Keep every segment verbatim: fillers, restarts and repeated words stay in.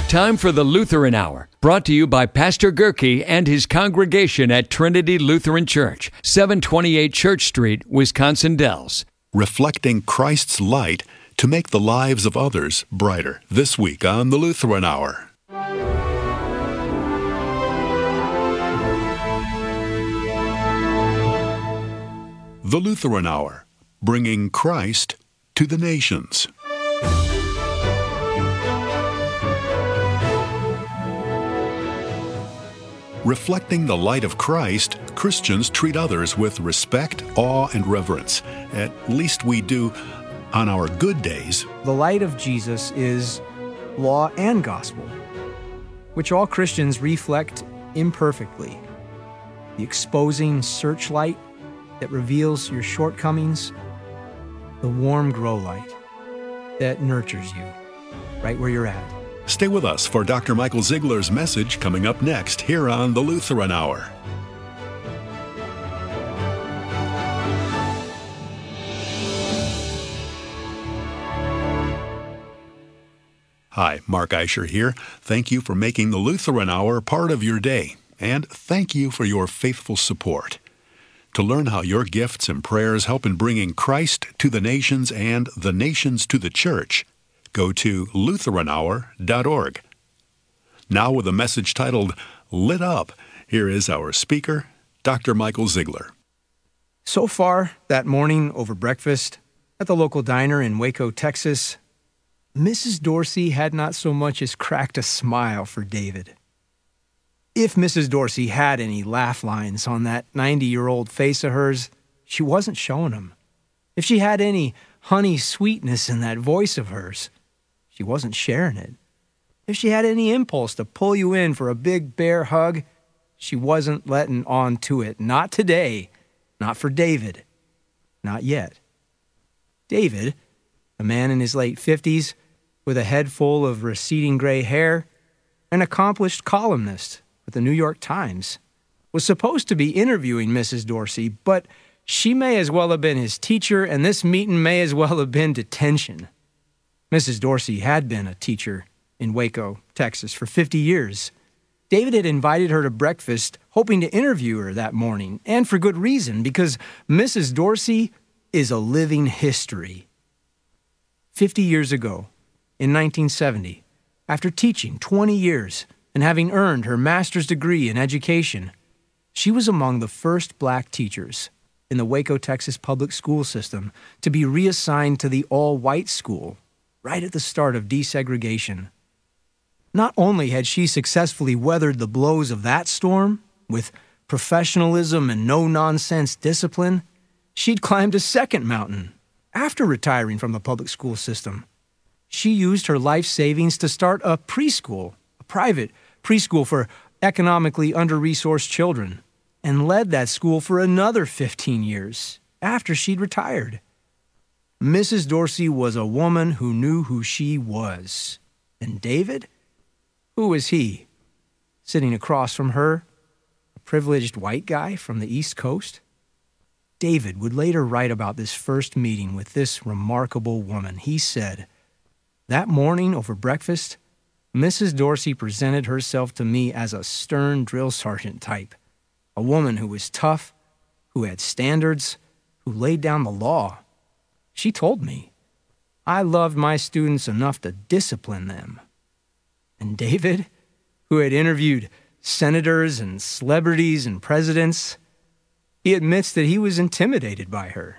Time for the Lutheran Hour, brought to you by Pastor Gerke and his congregation at Trinity Lutheran Church, seven twenty-eight Church Street, Wisconsin Dells. Reflecting Christ's light to make the lives of others brighter. This week on the Lutheran Hour. The Lutheran Hour, bringing Christ to the nations. Reflecting the light of Christ, Christians treat others with respect, awe, and reverence. At least we do on our good days. The light of Jesus is law and gospel, which all Christians reflect imperfectly. The exposing searchlight that reveals your shortcomings, the warm grow light that nurtures you right where you're at. Stay with us for Doctor Michael Ziegler's message coming up next here on the Lutheran Hour. Hi, Mark Eicher here. Thank you for making the Lutheran Hour part of your day, and thank you for your faithful support. To learn how your gifts and prayers help in bringing Christ to the nations and the nations to the church, go to Lutheran Hour dot org. Now with a message titled, Lit Up, here is our speaker, Doctor Michael Ziegler. So far, that morning over breakfast at the local diner in Waco, Texas, Missus Dorsey had not so much as cracked a smile for David. If Missus Dorsey had any laugh lines on that ninety-year-old face of hers, she wasn't showing them. If she had any honey sweetness in that voice of hers, she wasn't sharing it. If she had any impulse to pull you in for a big bear hug, she wasn't letting on to it. Not today. Not for David. Not yet. David, a man in his late fifties, with a head full of receding gray hair, an accomplished columnist with the New York Times, was supposed to be interviewing Missus Dorsey, but she may as well have been his teacher, and this meeting may as well have been detention. Missus Dorsey had been a teacher in Waco, Texas, for fifty years. David had invited her to breakfast, hoping to interview her that morning, and for good reason, because Missus Dorsey is a living history. Fifty years ago, in nineteen seventy, after teaching twenty years and having earned her master's degree in education, she was among the first black teachers in the Waco, Texas public school system to be reassigned to the all-white school right at the start of desegregation. Not only had she successfully weathered the blows of that storm with professionalism and no-nonsense discipline, she'd climbed a second mountain after retiring from the public school system. She used her life savings to start a preschool, a private preschool for economically under-resourced children, and led that school for another fifteen years after she'd retired. Missus Dorsey was a woman who knew who she was. And David? Who was he? Sitting across from her, a privileged white guy from the East Coast? David would later write about this first meeting with this remarkable woman. He said, "That morning over breakfast, Missus Dorsey presented herself to me as a stern drill sergeant type, a woman who was tough, who had standards, who laid down the law. She told me, I loved my students enough to discipline them." And David, who had interviewed senators and celebrities and presidents, he admits that he was intimidated by her.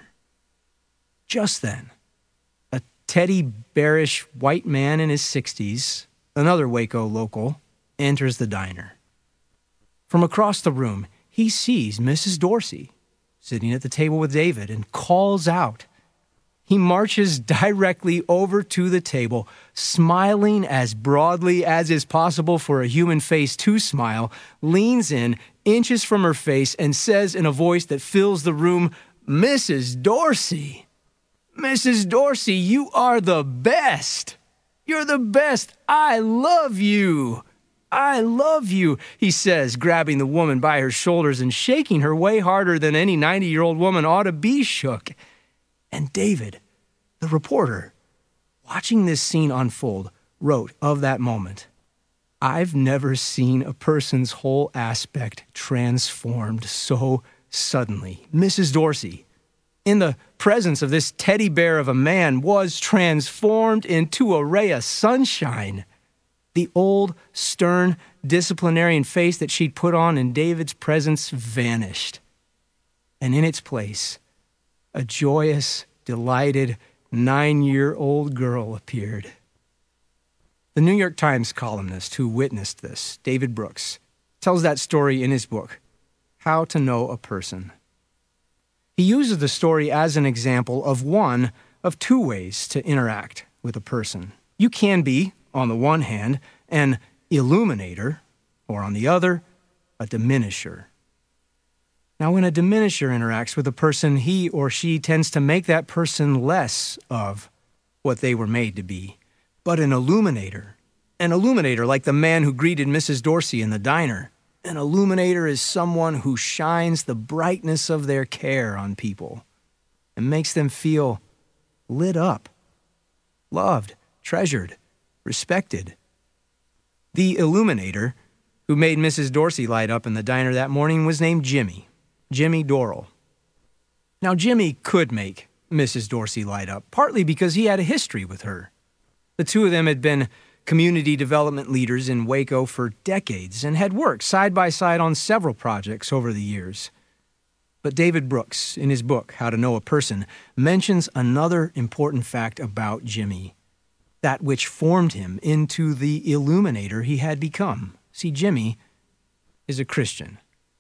Just then, a teddy bearish white man in his sixties, another Waco local, enters the diner. From across the room, he sees Missus Dorsey sitting at the table with David and calls out. He marches directly over to the table, smiling as broadly as is possible for a human face to smile, leans in, inches from her face, and says in a voice that fills the room, "Missus Dorsey, Missus Dorsey, you are the best. You're the best. I love you. I love you," he says, grabbing the woman by her shoulders and shaking her way harder than any ninety-year-old woman ought to be shook. And David, the reporter, watching this scene unfold, wrote of that moment, I've never seen a person's whole aspect transformed so suddenly. Missus Dorsey, in the presence of this teddy bear of a man, was transformed into a ray of sunshine. The old, stern, disciplinarian face that she'd put on in David's presence vanished. And in its place, a joyous, delighted, nine-year-old girl appeared. The New York Times columnist who witnessed this, David Brooks, tells that story in his book, How to Know a Person. He uses the story as an example of one of two ways to interact with a person. You can be, on the one hand, an illuminator, or on the other, a diminisher. Now, when a diminisher interacts with a person, he or she tends to make that person less of what they were made to be. But an illuminator, an illuminator like the man who greeted Missus Dorsey in the diner, an illuminator is someone who shines the brightness of their care on people and makes them feel lit up, loved, treasured, respected. The illuminator who made Missus Dorsey light up in the diner that morning was named Jimmy, Jimmy Dorrell. Now, Jimmy could make Missus Dorsey light up, partly because he had a history with her. The two of them had been community development leaders in Waco for decades and had worked side by side on several projects over the years. But David Brooks, in his book, How to Know a Person, mentions another important fact about Jimmy, that which formed him into the illuminator he had become. See, Jimmy is a Christian.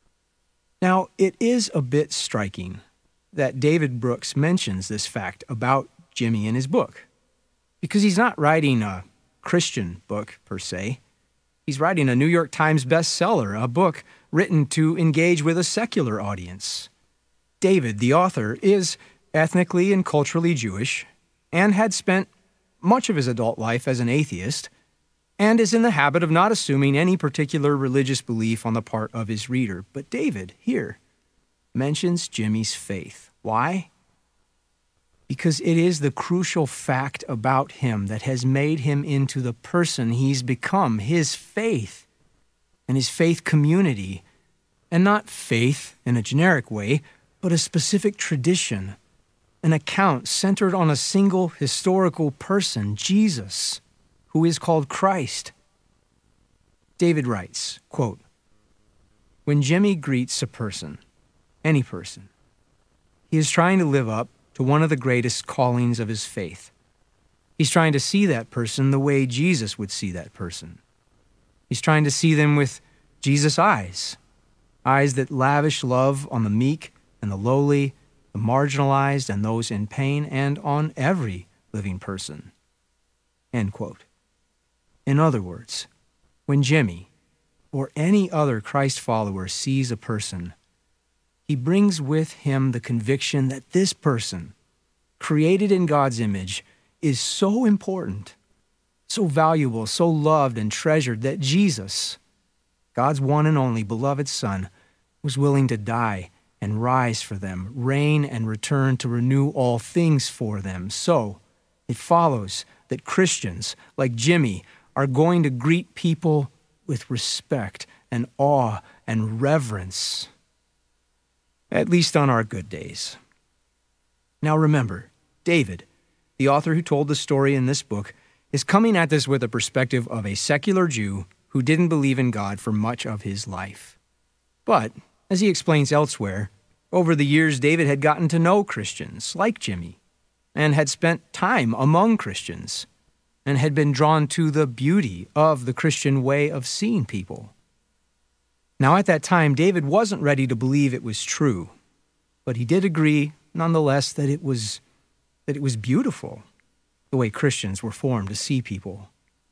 Now, it is a bit striking that David Brooks mentions this fact about Jimmy in his book, because he's not writing a Christian book, per se. He's writing a New York Times bestseller, a book written to engage with a secular audience. David, the author, is ethnically and culturally Jewish and had spent much of his adult life as an atheist and is in the habit of not assuming any particular religious belief on the part of his reader. But David, here, mentions Jimmy's faith. Why? Because it is the crucial fact about him that has made him into the person he's become, his faith and his faith community, and not faith in a generic way, but a specific tradition, an account centered on a single historical person, Jesus, who is called Christ. David writes, quote, "When Jimmy greets a person, any person, he is trying to live up to one of the greatest callings of his faith. He's trying to see that person the way Jesus would see that person. He's trying to see them with Jesus' eyes, eyes that lavish love on the meek and the lowly, the marginalized and those in pain, and on every living person." End quote. In other words, when Jimmy or any other Christ follower sees a person, he brings with him the conviction that this person, created in God's image, is so important, so valuable, so loved and treasured that Jesus, God's one and only beloved Son, was willing to die and rise for them, reign and return to renew all things for them. So it follows that Christians like Jimmy are going to greet people with respect and awe and reverence, at least on our good days. Now remember, David, the author who told the story in this book, is coming at this with a perspective of a secular Jew who didn't believe in God for much of his life. But, as he explains elsewhere, over the years David had gotten to know Christians like Jimmy and had spent time among Christians and had been drawn to the beauty of the Christian way of seeing people. Now, at that time, David wasn't ready to believe it was true, but he did agree, nonetheless, that it was that it was beautiful, the way Christians were formed to see people.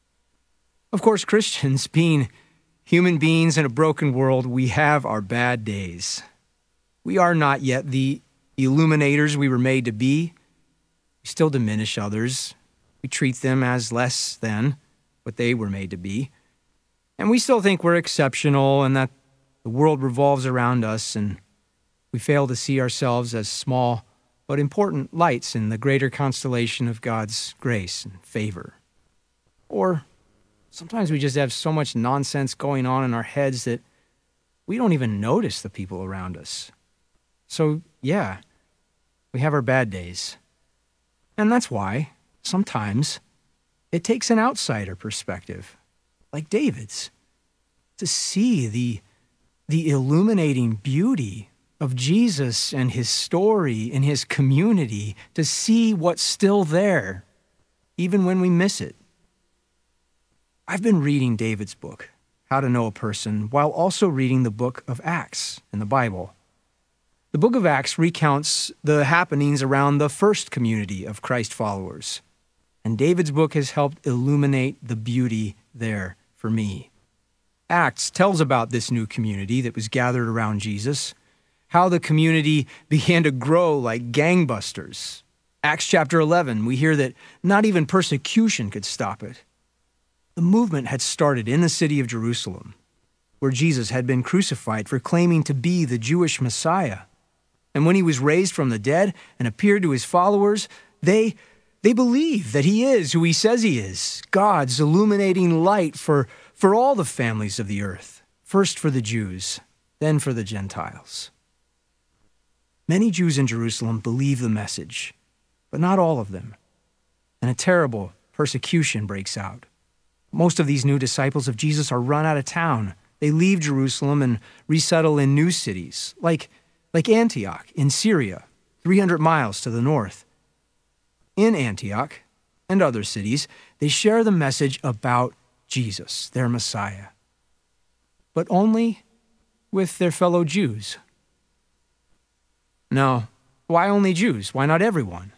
Of course, Christians, being human beings in a broken world, we have our bad days. We are not yet the illuminators we were made to be. We still diminish others. We treat them as less than what they were made to be. And we still think we're exceptional and that the world revolves around us, and we fail to see ourselves as small but important lights in the greater constellation of God's grace and favor. Or sometimes we just have so much nonsense going on in our heads that we don't even notice the people around us. So, yeah, we have our bad days. And that's why, sometimes, it takes an outsider perspective, like David's, to see the, the illuminating beauty of Jesus and his story and his community, to see what's still there, even when we miss it. I've been reading David's book, How to Know a Person, while also reading the book of Acts in the Bible. The book of Acts recounts the happenings around the first community of Christ followers, and David's book has helped illuminate the beauty there for me. Acts tells about this new community that was gathered around Jesus, how the community began to grow like gangbusters. Acts chapter eleven, we hear that not even persecution could stop it. The movement had started in the city of Jerusalem, where Jesus had been crucified for claiming to be the Jewish Messiah. And when he was raised from the dead and appeared to his followers, they, they believe that he is who he says he is, God's illuminating light for, for all the families of the earth, first for the Jews, then for the Gentiles. Many Jews in Jerusalem believe the message, but not all of them, and a terrible persecution breaks out. Most of these new disciples of Jesus are run out of town. They leave Jerusalem and resettle in new cities, like, like Antioch in Syria, three hundred miles to the north. In Antioch and other cities, they share the message about Jesus, their Messiah, but only with their fellow Jews. Now, why only Jews? Why not everyone?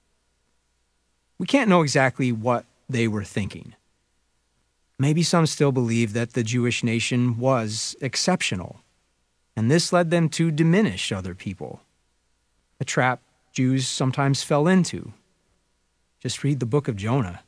We can't know exactly what they were thinking. Maybe some still believe that the Jewish nation was exceptional, and this led them to diminish other people, a trap Jews sometimes fell into. Just read the book of Jonah.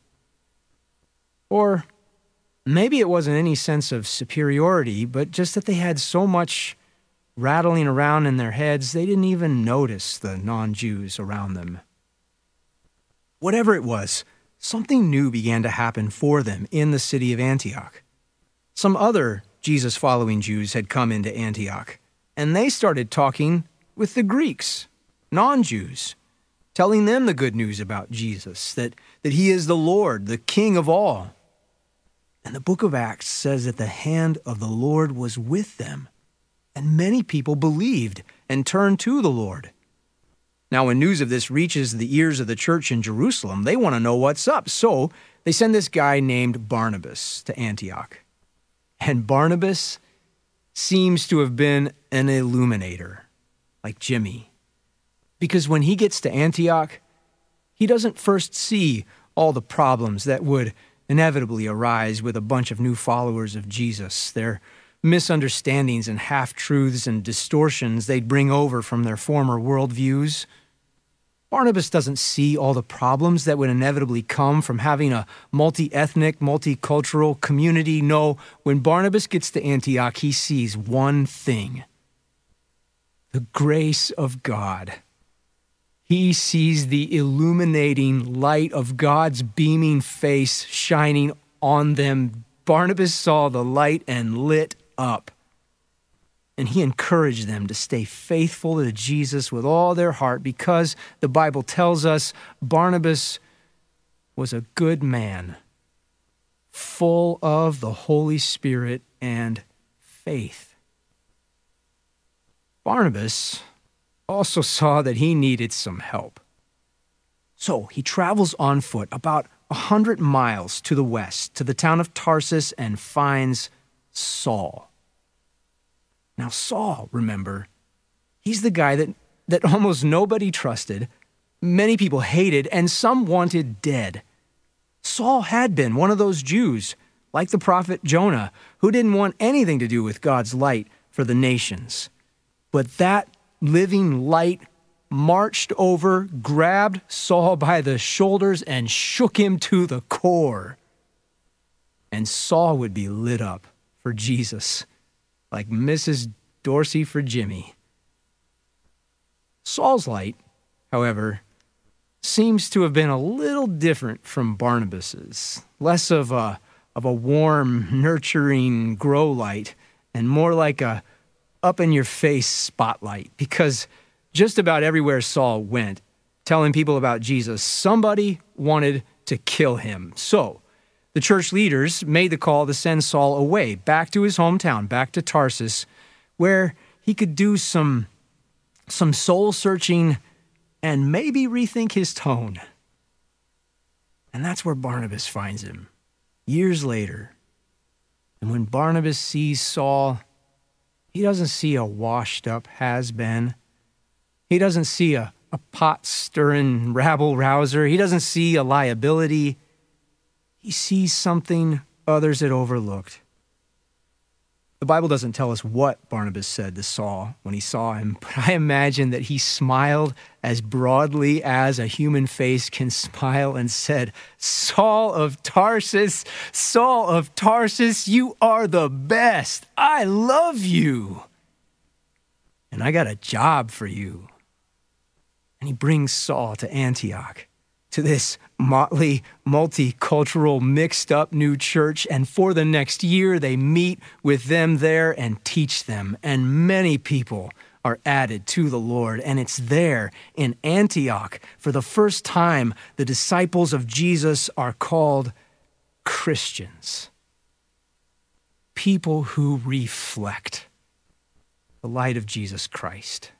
Or maybe it wasn't any sense of superiority, but just that they had so much rattling around in their heads, they didn't even notice the non-Jews around them. Whatever it was, something new began to happen for them in the city of Antioch. Some other Jesus-following Jews had come into Antioch, and they started talking with the Greeks, non-Jews, telling them the good news about Jesus, that, that he is the Lord, the King of all. And the book of Acts says that the hand of the Lord was with them, and many people believed and turned to the Lord. Now, when news of this reaches the ears of the church in Jerusalem, they want to know what's up. So they send this guy named Barnabas to Antioch. And Barnabas seems to have been an illuminator, like Jimmy. Because when he gets to Antioch, he doesn't first see all the problems that would inevitably arise with a bunch of new followers of Jesus, their misunderstandings and half-truths and distortions they'd bring over from their former worldviews. Barnabas doesn't see all the problems that would inevitably come from having a multi-ethnic, multicultural community. No, when Barnabas gets to Antioch, he sees one thing: the grace of God. He sees the illuminating light of God's beaming face shining on them. Barnabas saw the light and lit up. And he encouraged them to stay faithful to Jesus with all their heart, because the Bible tells us Barnabas was a good man, full of the Holy Spirit and faith. Barnabas also saw that he needed some help. So he travels on foot about a hundred miles to the west, to the town of Tarsus, and finds Saul. Now, Saul, remember, he's the guy that, that almost nobody trusted, many people hated, and some wanted dead. Saul had been one of those Jews, like the prophet Jonah, who didn't want anything to do with God's light for the nations. But that living light marched over, grabbed Saul by the shoulders, and shook him to the core. And Saul would be lit up for Jesus, like Missus Dorsey for Jimmy. Saul's light, however, seems to have been a little different from Barnabas's. Less of a, of a warm, nurturing grow light and more like a up-in-your-face spotlight, because just about everywhere Saul went, telling people about Jesus, somebody wanted to kill him. So the church leaders made the call to send Saul away, back to his hometown, back to Tarsus, where he could do some, some soul-searching and maybe rethink his tone. And that's where Barnabas finds him, years later. And when Barnabas sees Saul, he doesn't see a washed-up has-been. He doesn't see a, a pot-stirring rabble-rouser. He doesn't see a liability. He sees something others had overlooked. The Bible doesn't tell us what Barnabas said to Saul when he saw him, but I imagine that he smiled as broadly as a human face can smile and said, "Saul of Tarsus, Saul of Tarsus, you are the best. I love you. And I got a job for you." And he brings Saul to Antioch, to this motley, multicultural, mixed-up new church, and for the next year, they meet with them there and teach them, and many people are added to the Lord, and it's there in Antioch, for the first time, the disciples of Jesus are called Christians, people who reflect the light of Jesus Christ.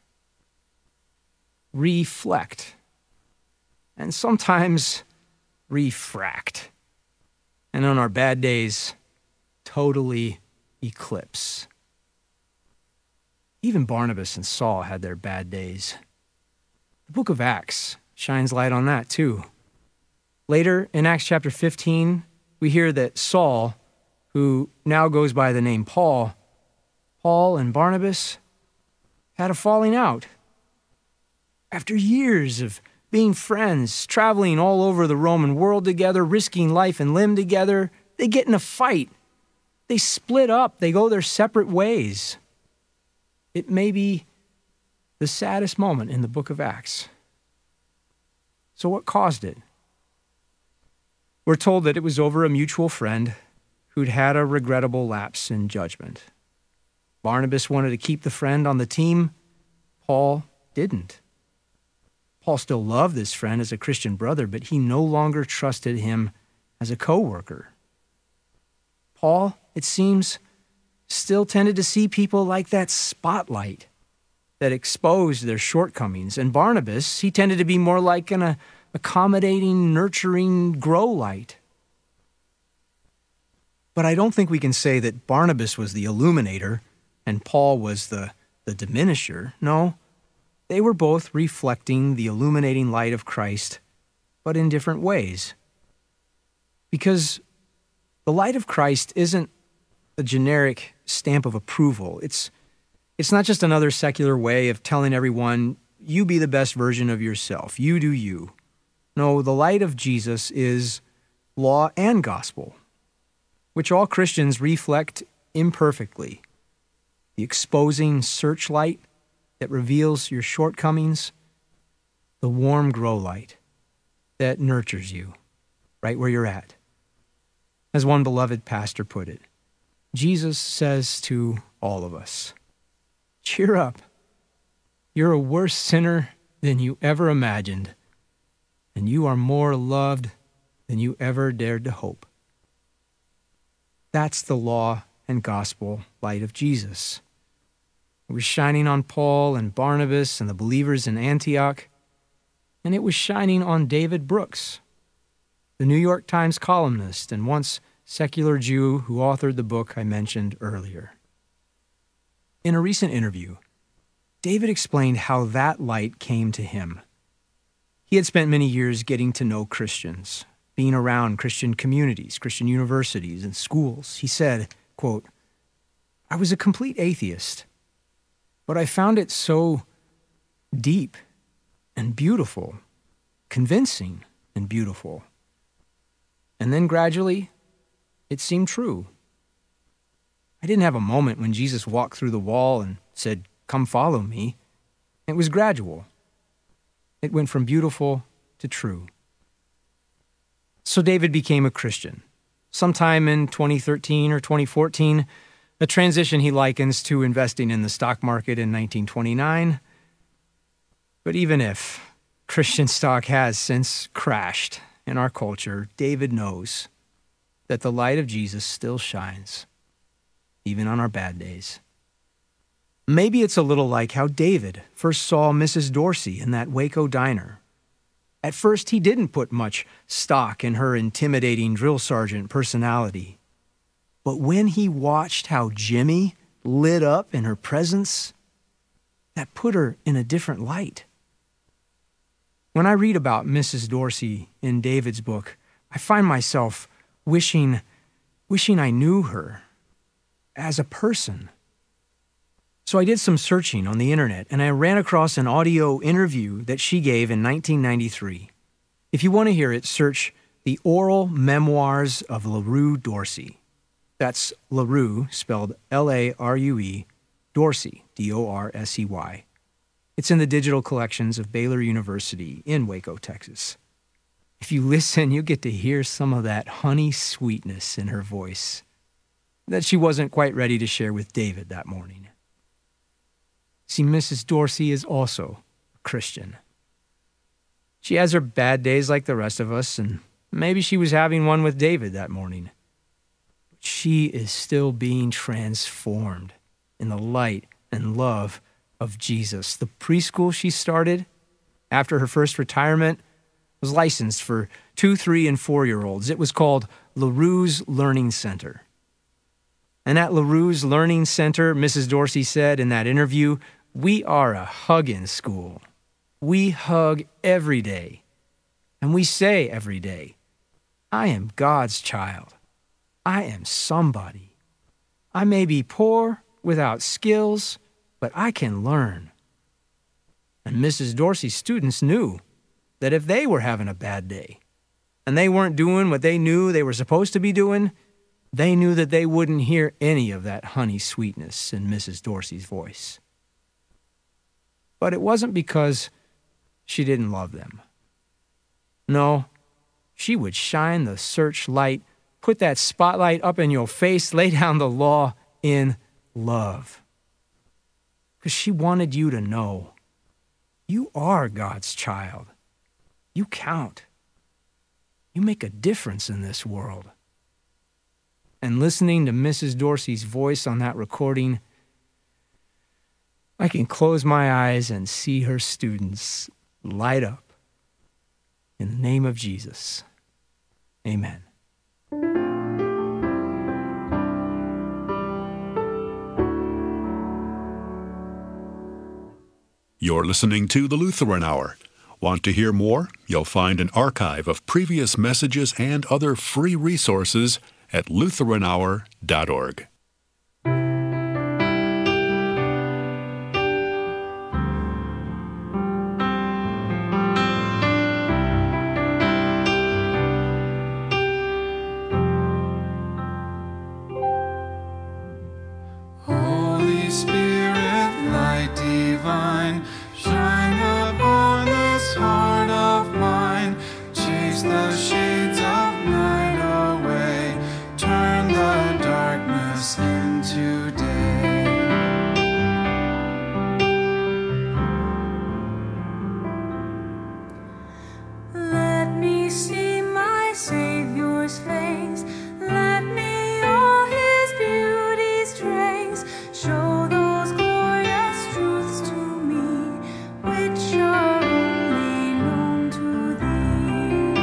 Reflect. And sometimes refract. And on our bad days, totally eclipse. Even Barnabas and Saul had their bad days. The book of Acts shines light on that too. Later, in Acts chapter fifteen, we hear that Saul, who now goes by the name Paul, Paul and Barnabas had a falling out. After years of being friends, traveling all over the Roman world together, risking life and limb together, they get in a fight. They split up. They go their separate ways. It may be the saddest moment in the book of Acts. So what caused it? We're told that it was over a mutual friend who'd had a regrettable lapse in judgment. Barnabas wanted to keep the friend on the team. Paul didn't. Paul still loved this friend as a Christian brother, but he no longer trusted him as a co-worker. Paul, it seems, still tended to see people like that spotlight that exposed their shortcomings. And Barnabas, he tended to be more like an uh, accommodating, nurturing grow light. But I don't think we can say that Barnabas was the illuminator and Paul was the, the diminisher. No. They were both reflecting the illuminating light of Christ, but in different ways. Because the light of Christ isn't a generic stamp of approval. It's, it's not just another secular way of telling everyone, you be the best version of yourself, you do you. No, the light of Jesus is law and gospel, which all Christians reflect imperfectly. The exposing searchlight that reveals your shortcomings, the warm grow light that nurtures you right where you're at. As one beloved pastor put it, Jesus says to all of us, cheer up. You're a worse sinner than you ever imagined, and you are more loved than you ever dared to hope. That's the law and gospel light of Jesus. It was shining on Paul and Barnabas and the believers in Antioch, and it was shining on David Brooks, the New York Times columnist and once secular Jew who authored the book I mentioned earlier. In a recent interview, David explained how that light came to him. He had spent many years getting to know Christians, being around Christian communities, Christian universities, and schools. He said, quote, I was a complete atheist, but I found it so deep and beautiful, convincing and beautiful. And then gradually, it seemed true. I didn't have a moment when Jesus walked through the wall and said, come follow me. It was gradual. It went from beautiful to true. So David became a Christian, sometime in twenty thirteen or twenty fourteen, a transition he likens to investing in the stock market in nineteen twenty-nine. But even if Christian stock has since crashed in our culture, David knows that the light of Jesus still shines, even on our bad days. Maybe it's a little like how David first saw Missus Dorsey in that Waco diner. At first, he didn't put much stock in her intimidating drill sergeant personality. But when he watched how Jimmy lit up in her presence, that put her in a different light. When I read about Missus Dorsey in David's book, I find myself wishing, wishing I knew her as a person. So I did some searching on the internet, and I ran across an audio interview that she gave in nineteen ninety-three. If you want to hear it, search The Oral Memoirs of LaRue Dorsey. That's LaRue, spelled L A R U E, Dorsey, D O R S E Y. It's in the digital collections of Baylor University in Waco, Texas. If you listen, you get to hear some of that honey sweetness in her voice that she wasn't quite ready to share with David that morning. See, Missus Dorsey is also a Christian. She has her bad days like the rest of us, and maybe she was having one with David that morning. But she is still being transformed in the light and love of Jesus. The preschool she started after her first retirement was licensed for two, three, and four-year-olds. It was called LaRue's Learning Center. And at LaRue's Learning Center, Missus Dorsey said in that interview, "We are a hugging school. We hug every day. And we say every day, I am God's child. I am somebody. I may be poor, without skills, but I can learn." And Missus Dorsey's students knew that if they were having a bad day and they weren't doing what they knew they were supposed to be doing, they knew that they wouldn't hear any of that honey sweetness in Missus Dorsey's voice. But it wasn't because she didn't love them. No, she would shine the searchlight, put that spotlight up in your face, lay down the law in love. Because she wanted you to know you are God's child. You count. You make a difference in this world. And listening to Missus Dorsey's voice on that recording, I can close my eyes and see her students light up. In the name of Jesus, amen. You're listening to the Lutheran Hour. Want to hear more? You'll find an archive of previous messages and other free resources at lutheran hour dot org. Holy Spirit, light divine, shine upon this heart of mine. Chase the shades of night away, turn the darkness into day. Let me see my Savior's face, let me all his beauty's trace. Show those glorious truths to me, which are only known to thee.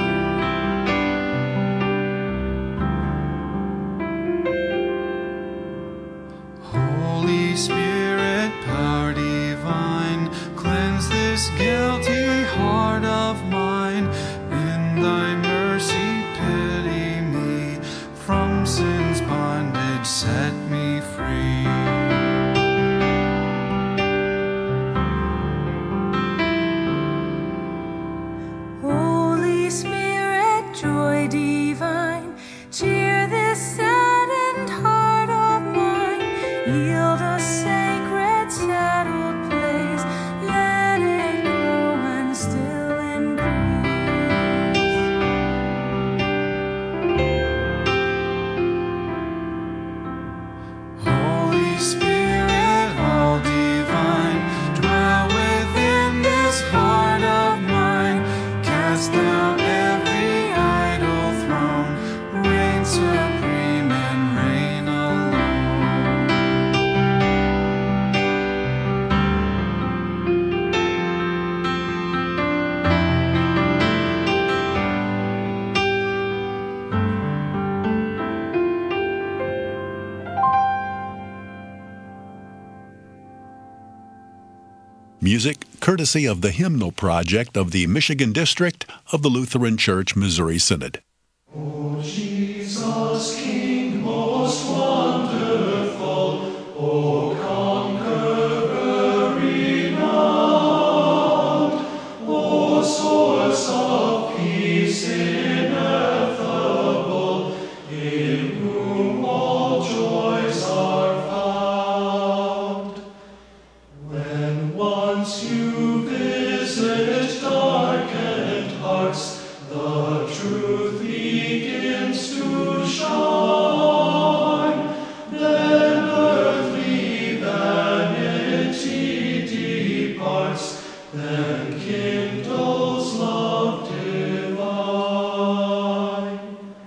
Holy Spirit, power divine, cleanse this guilty heart of mine. In thy mercy, pity me, from sin's bondage set me free. Holy Spirit, joy divine, cheer this saddened heart of mine. Yield a sacred, settled place, let it grow and still increase. Music courtesy of the Hymnal Project of the Michigan District of the Lutheran Church Missouri Synod. O Jesus, King most wonderful, O conqueror renowned, O source of peace ineffable, in whom all joys are found. When once you visit darkened hearts, the truth begins to shine, then earthly vanity departs, then kindles love divine.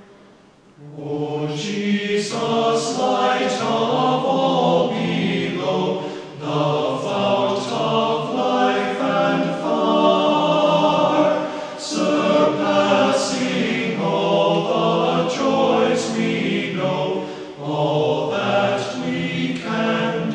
O Jesus, light of all below, the fount of life and fire, surpassing all the joys we know, all that we can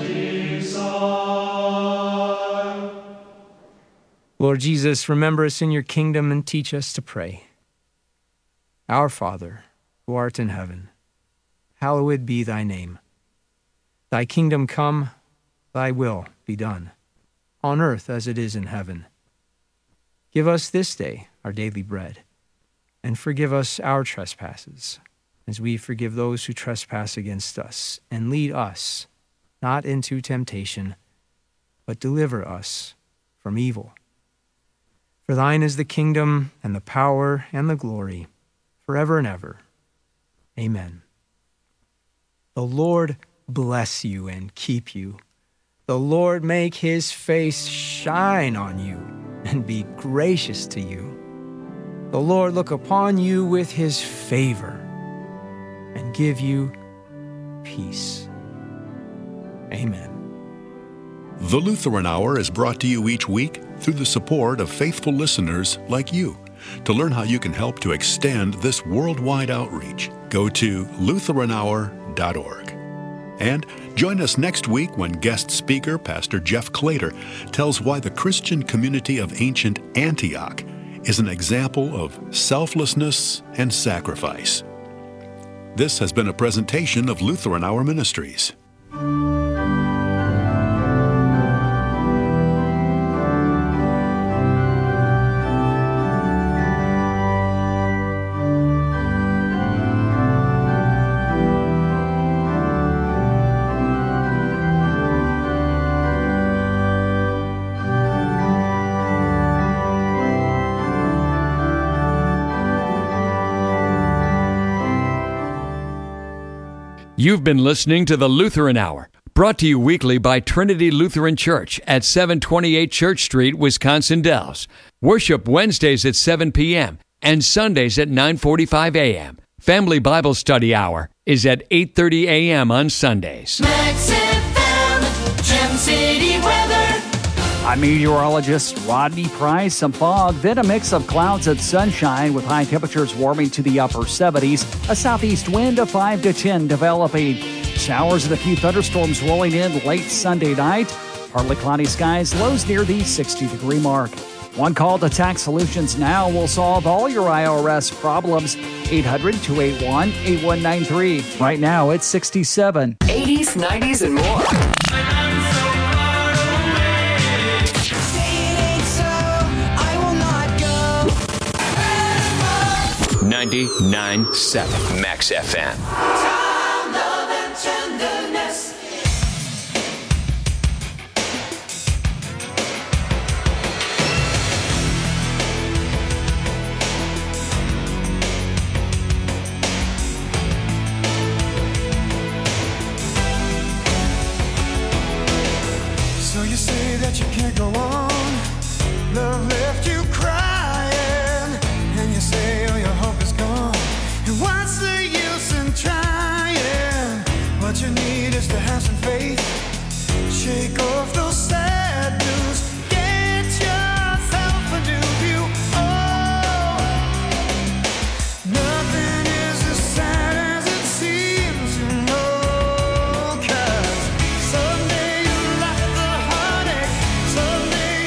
desire. Lord Jesus, remember us in your kingdom and teach us to pray. Our Father, who art in heaven, hallowed be thy name. Thy kingdom come, thy will be done, on earth as it is in heaven. Give us this day our daily bread, and forgive us our trespasses, as we forgive those who trespass against us. And lead us not into temptation, but deliver us from evil. For thine is the kingdom, and the power, and the glory, forever and ever. Amen. The Lord bless you and keep you. The Lord make his face shine on you and be gracious to you. The Lord look upon you with his favor and give you peace. Amen. The Lutheran Hour is brought to you each week through the support of faithful listeners like you. To learn how you can help to extend this worldwide outreach, go to Lutheran Hour dot org. And join us next week when guest speaker Pastor Jeff Claytor tells why the Christian community of ancient Antioch is an example of selflessness and sacrifice. This has been a presentation of Lutheran Hour Ministries. You've been listening to the Lutheran Hour, brought to you weekly by Trinity Lutheran Church at seven twenty-eight Church Street, Wisconsin Dells. Worship Wednesdays at seven p.m. and Sundays at nine forty-five a.m. Family Bible Study Hour is at eight thirty a.m. on Sundays. Max F M, Gem City weather. I'm meteorologist Rodney Price. Some fog, then a mix of clouds and sunshine with high temperatures warming to the upper seventies. A southeast wind of five to ten developing. Showers and a few thunderstorms rolling in late Sunday night. Partly cloudy skies, lows near the sixty degree mark. One call to Tax Solutions Now will solve all your I R S problems. eight hundred, two eight one, eight one nine three. Right now it's sixty-seven. eighties, nineties, and more. ninety-nine point seven Max F M. Time, love, and tenderness. So you say that you can't go on, love left you crying, and you say all your hope is gone, and what's the use in trying? What you need is to have some faith, shake off those sad blues, get yourself a new view. Oh, nothing is as sad as it seems, you know, 'cause someday you laugh the heartache, someday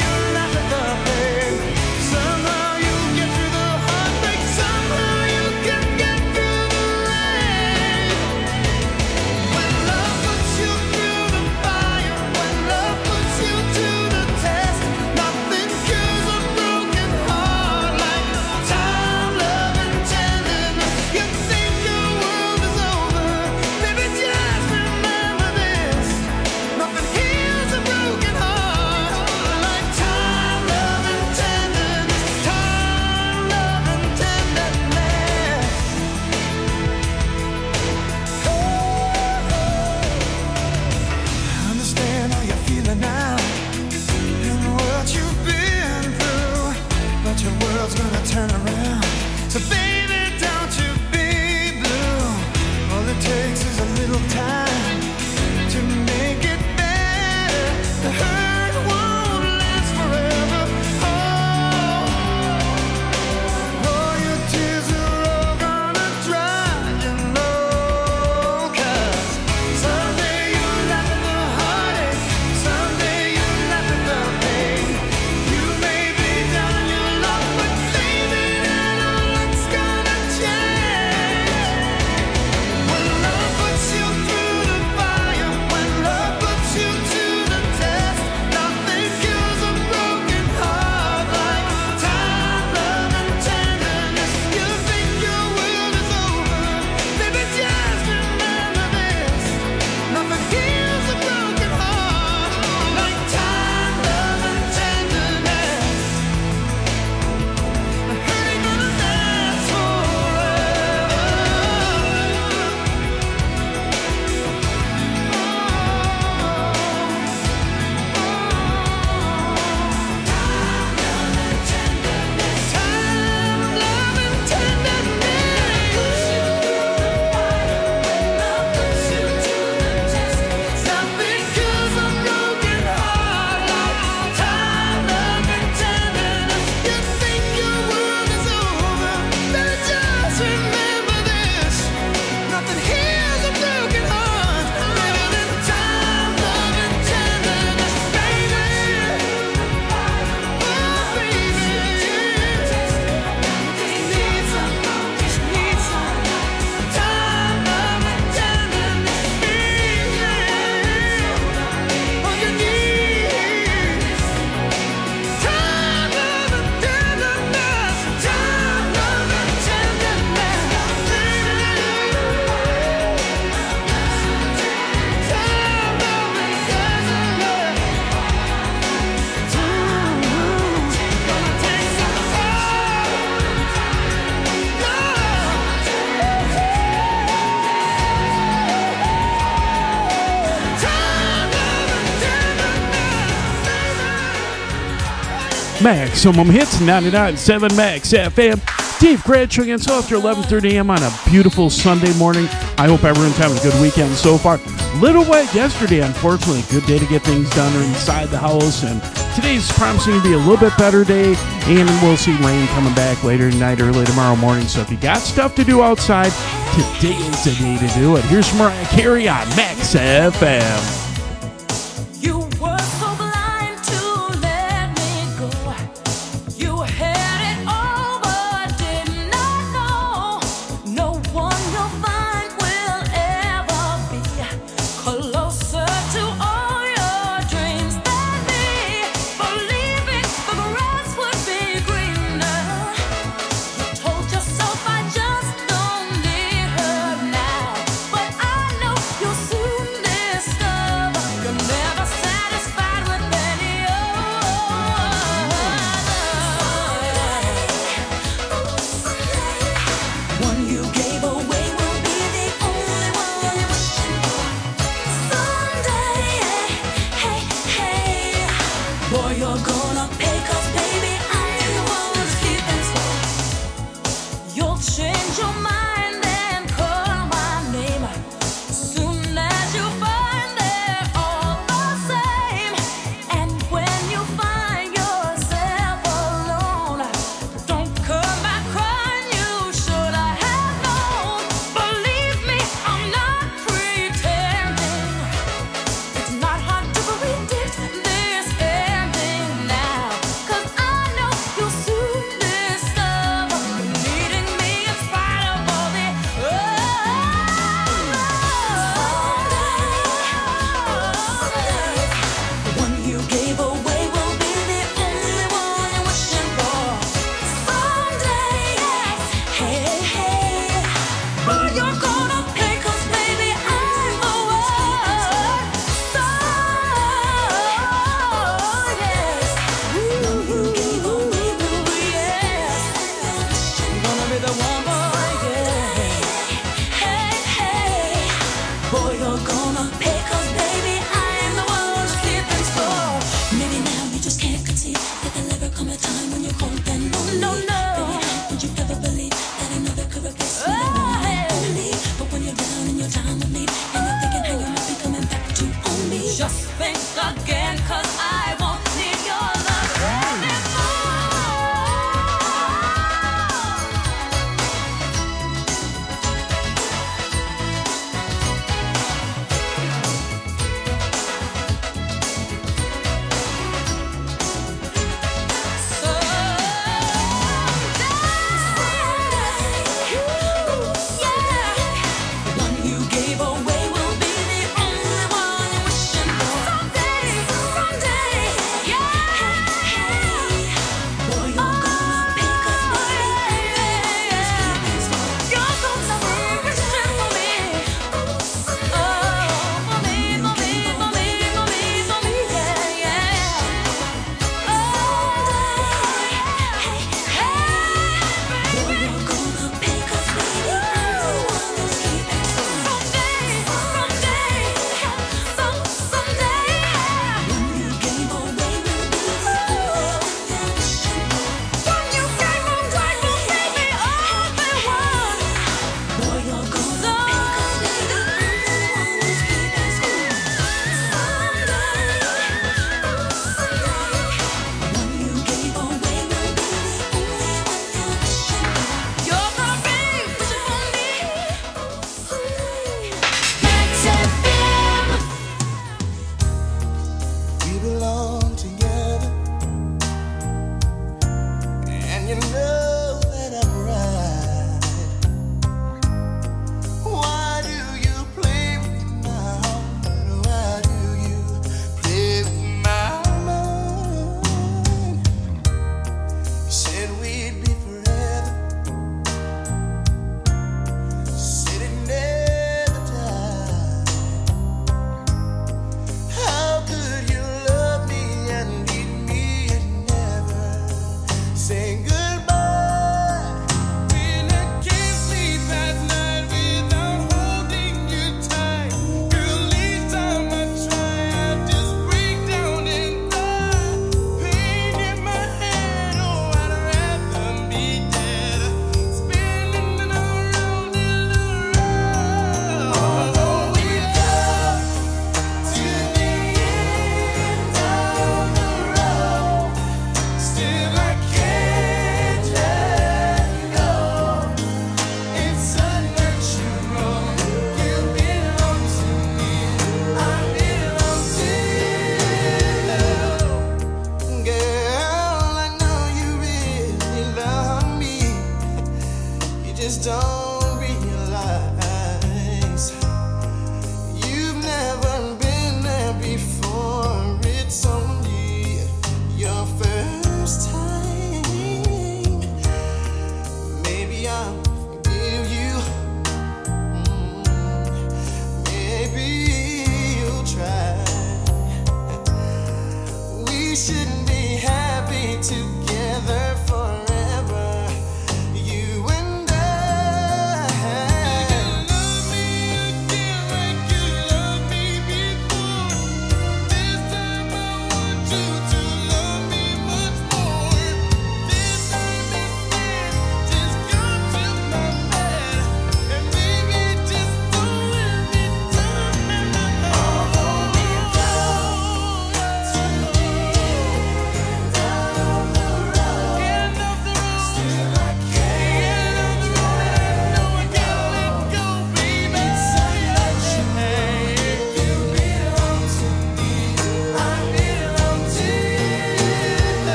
little time to make it better. The hurt won't last forever. Oh, all your tears are all gonna dry, you know. 'Cause someday you'll laugh at the heartache, someday you'll laugh at the pain. You may be down on your luck, but baby, that all luck's gonna change. When love puts you through the fire, when love puts you to the test, nothing kills a broken heart like time, love, and tenderness. You think your world is over, baby, just remember this. Nothing heals a broken heart like time, love, and tenderness. The hurt ain't gonna last forever. Maximum Hits, ninety-nine point seven Max F M. Dave Bradshaw again, so after eleven thirty a.m. on a beautiful Sunday morning. I hope everyone's having a good weekend so far. Little wet yesterday, unfortunately. Good day to get things done inside the house, and today's promising to be a little bit better day, and we'll see rain coming back later tonight, early tomorrow morning. So if you got stuff to do outside, today is the day to do it. Here's Mariah Carey on Max F M. You were so blind to let me go. You had it all, but did not know. No one you'll find will ever be closer to all your dreams than me. Believing the grass would be greener. You told yourself I just don't need her now, but I know you'll soon discover.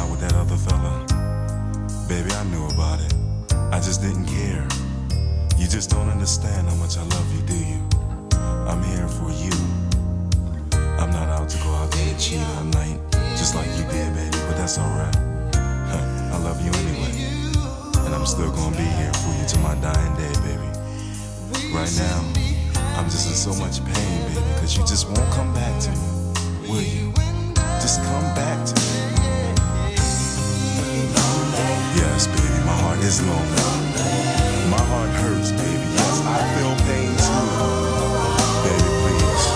out with that other fella. Baby, I knew about it. I just didn't care. You just don't understand how much I love you, do you? I'm here for you. I'm not out to go out there and cheat all night, just like you did, baby, but that's alright. I love you anyway. And I'm still gonna be here for you till my dying day, baby. Right now, I'm just in so much pain, baby, cause you just won't come back to me, will you? Just come back to me. Yes, baby, my heart is lonely. My heart hurts, baby, yes, I feel pain too. Baby, please.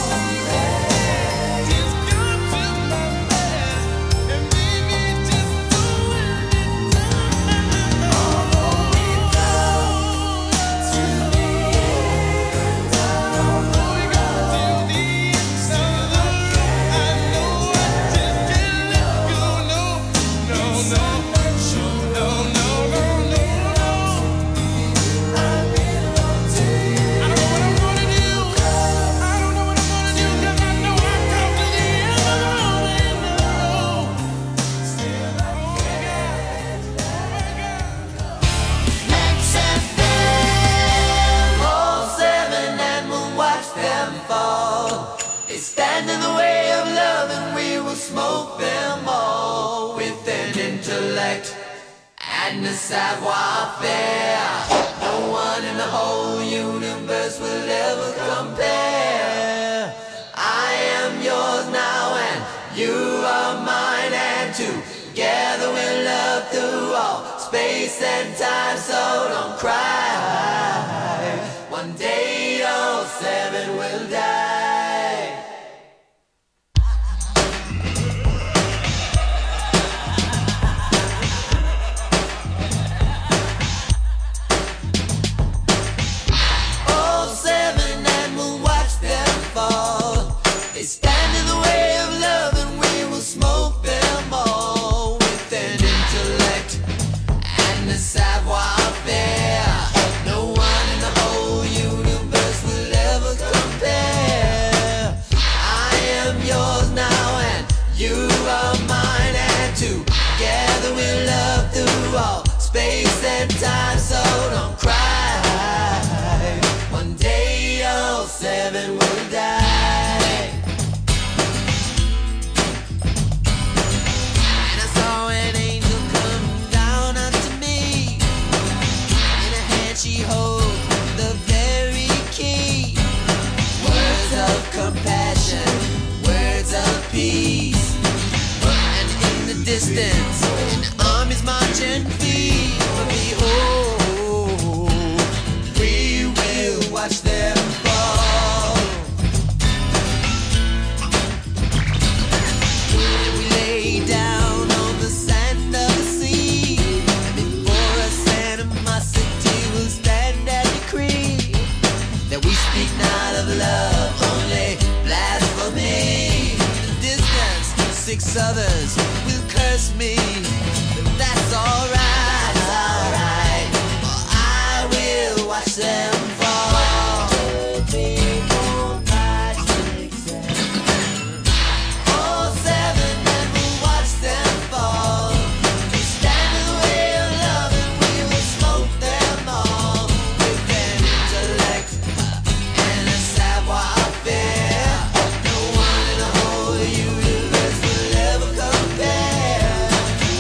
Savoir-faire. No one in the whole universe will ever compare. I am yours now and you are mine, and together we'll love through all space and time, so don't cry. One day all seven will die. Time, so don't cry. One day all seven will die. And I saw an angel come down unto me. In her hand she holds the very key. Words of compassion, words of peace. And in the distance, an army's marching feet. Behold, we will watch them fall. And we lay down on the sand of the sea. Before us animosity will stand and decree that we speak not of love, only blasphemy. In the distance, six others will curse me, but that's alright. Watch them fall. All seven and we'll watch them fall. They stand in the way of love and we will smoke them all. With an intellect and a savoir-faire. No one in the whole universe will ever compare.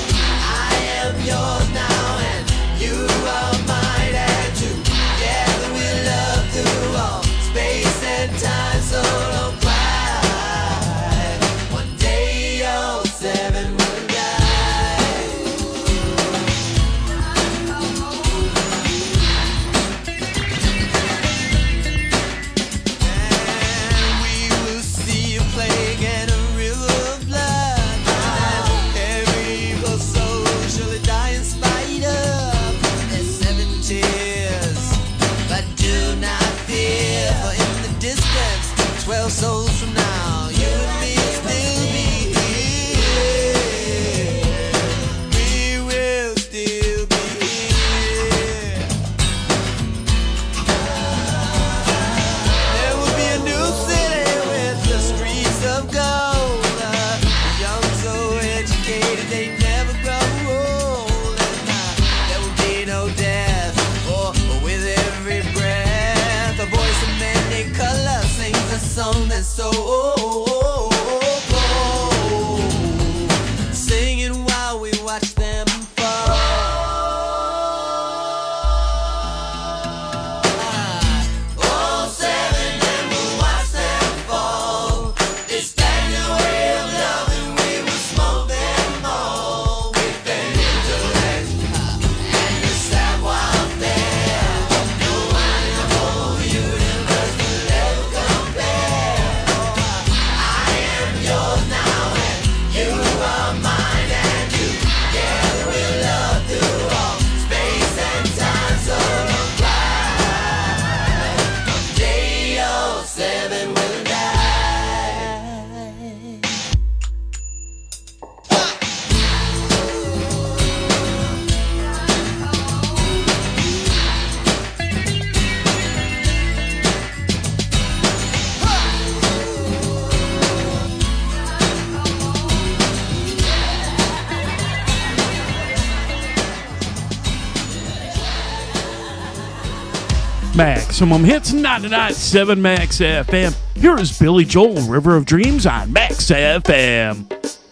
Maximum Hits ninety-nine point seven Max F M. Here is Billy Joel, River of Dreams on Max F M.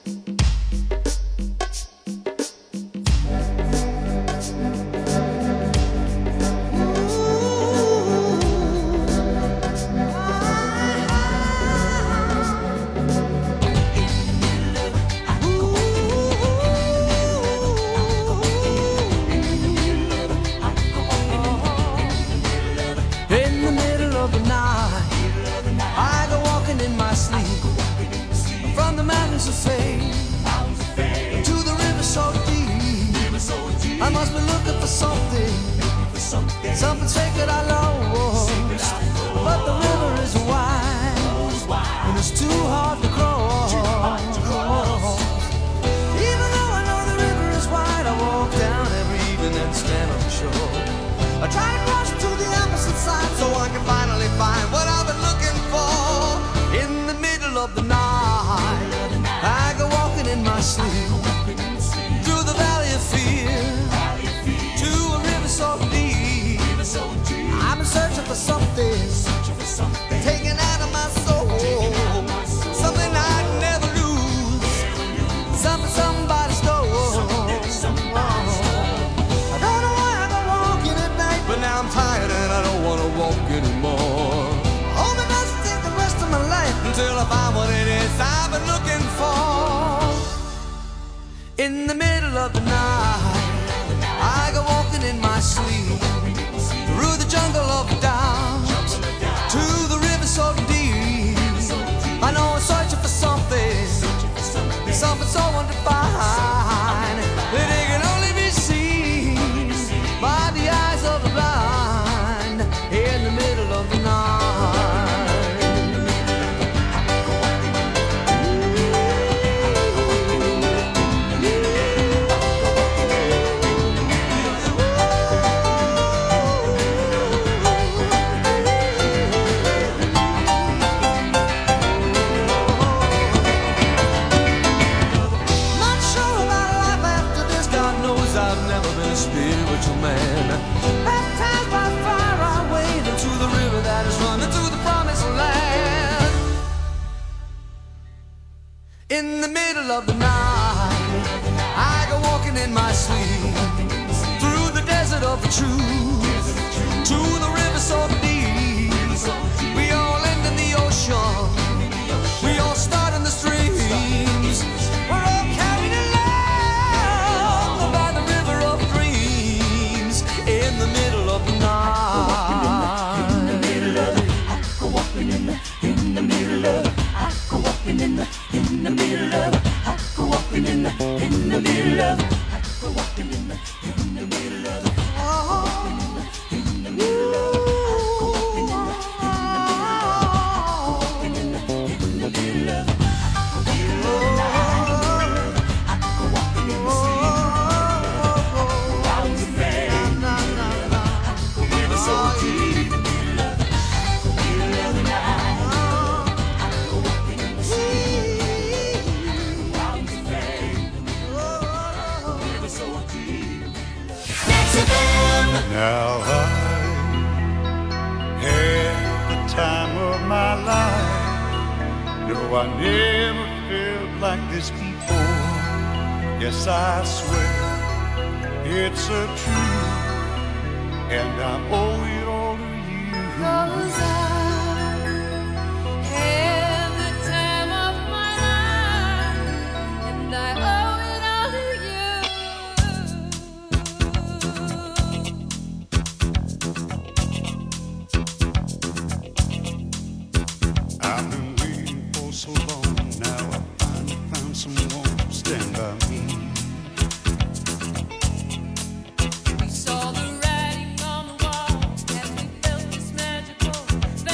Now I had the time of my life. No, I never felt like this before. Yes, I swear it's a truth, and I owe it all to you. 'Cause I had the time of my life, and I owe it all to you. I've been waiting for so long now. I finally found someone to stand by me. We saw the writing on the wall, and we felt this magical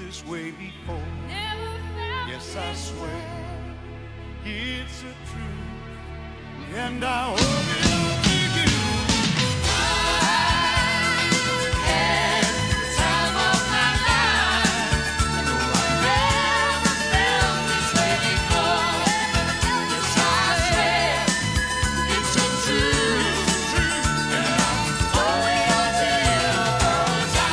this way before. Yes, I swear it's a truth, and I hope it'll be you. I had the time of my life. No, I never felt this way before. Yes, I swear it's a truth, and I'm only until cause I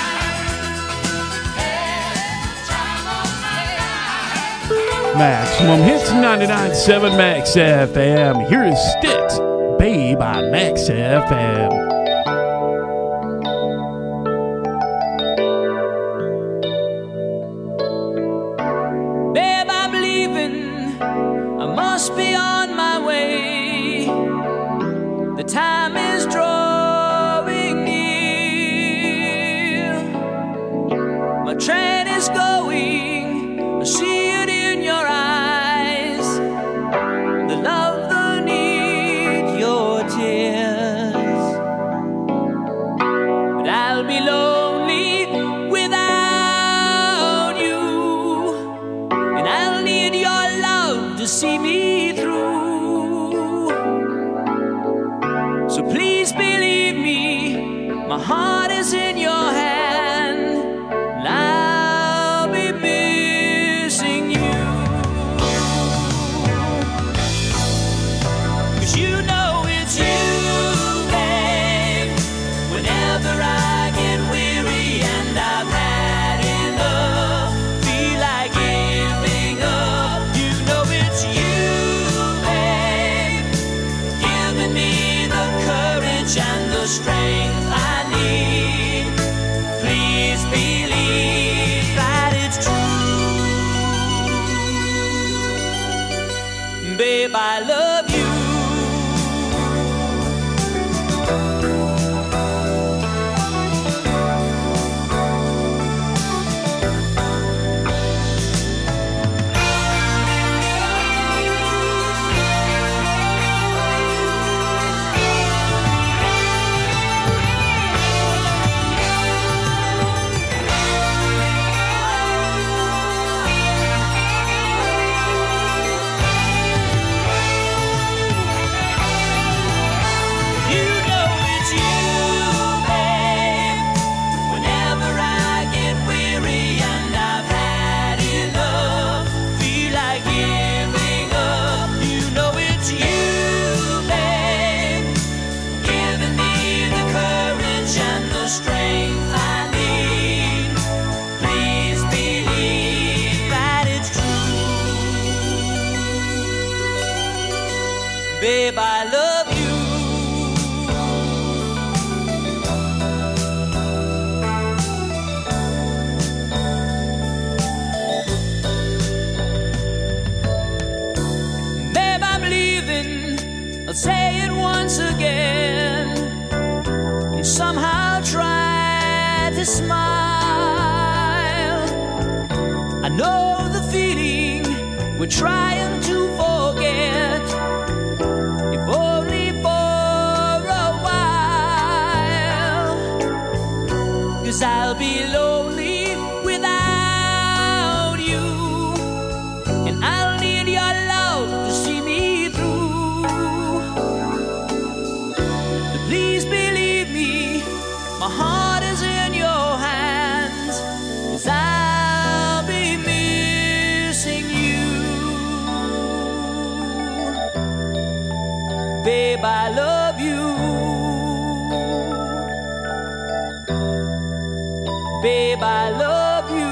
Maximum Hits ninety-nine point seven Max F M. Here is Styx, Babe on Max F M. Babe, I'm leaving. I must be on my way. The time is drawing near. My train is going. I see it in your eyes. The love, the need, your tears. But I'll be lonely without you. And I'll need your love to see me through. So please believe me, my heart is in your hand. And I'll be missing you. 'Cause you know it's you, babe. Whenever I get weary and I've had enough, feel like giving up, you know it's you, babe. Giving me the courage and the strength I need. Please believe that it's true. Babe, I love you. You know it's you, babe. Whenever I get weary and I've had enough, feel like giving up, you know it's you, babe. Giving me the courage and the strength I need. Please believe that it's true. Babe, I love you. Babe, I'm leaving. I'll say it once again. You somehow try to smile. I know the feeling we're trying to forget. If only for a while. 'Cause I'll be lonely without you. And I'll need your love to see me through. So please believe me, my heart is in your hands. 'Cause I'll be missing you. Babe, I love you. Babe, I love you.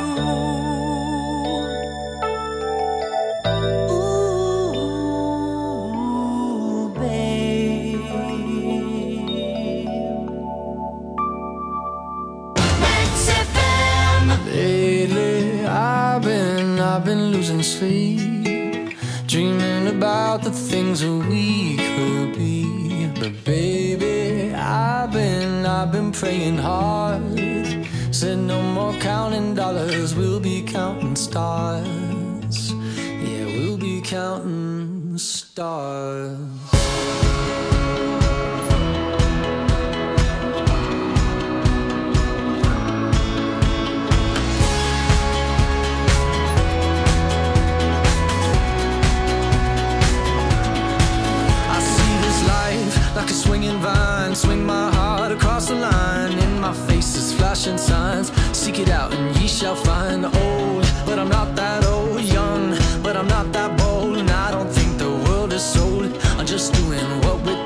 Ooh, babe. Max F M. Lately, I've been, I've been losing sleep, dreaming about the things that we could be. But baby, I've been, I've been praying hard. Said no more counting dollars, we'll be counting stars. Yeah, we'll be counting stars. it out and ye shall find. Old, but I'm not that old. Young, but I'm not that bold.